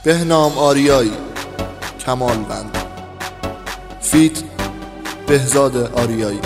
بهنام آریایی کمالوند فیت بهزاد آریایی.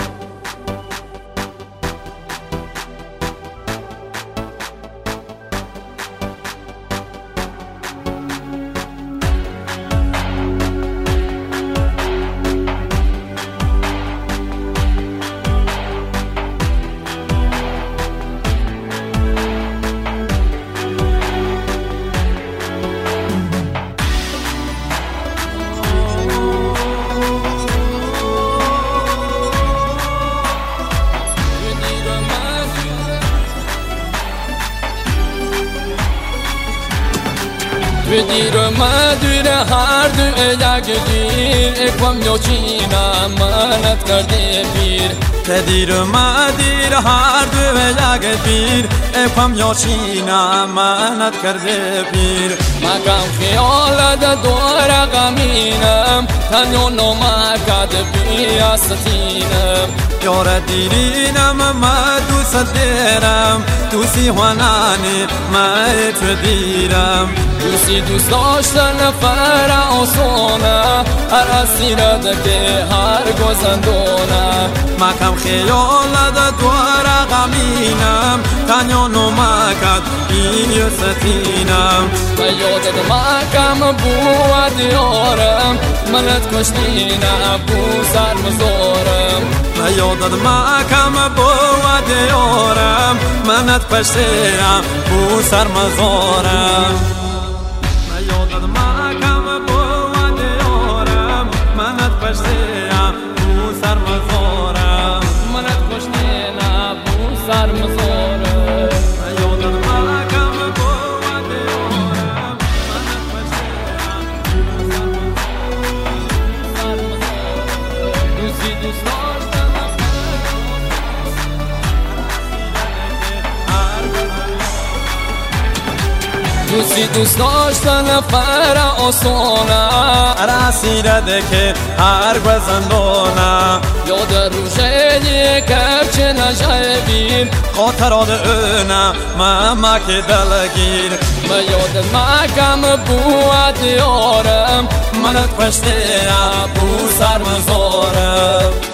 Dirma dure har du yagdir ekvam yochina manat karde bir dirma dir har du yagdir ekvam yochina manat karde bir makam khiyalad dora gaminam tanyono makad biasatinam yora dirinam ma du saderam tu si hanani ma etdiram دوست داشتن فراسونه هر اسیرت که هر گزندونه مکم خیالت دو رقمینم تنیانو مکد بینی ستینم و یادت مکم بود یارم منت کشتینه بو سرمزارم و یادت مکم بود یارم منت پشتیرم بو سرمزارم یادت مکم بود یارم منت پشتیم بو سرمزارم منت کشتینه بو سرمزارم یادت مکم بود یارم منت پشتیم بو سرمزارم دوست داشتن دوست داشتن فراسونه رسیده که هر گزندونه یاد روشه کفچه نجایبین خاطرات اونه ممک دلگیر و یاد مکم بود یارم منت پشتیم بو سرمزارم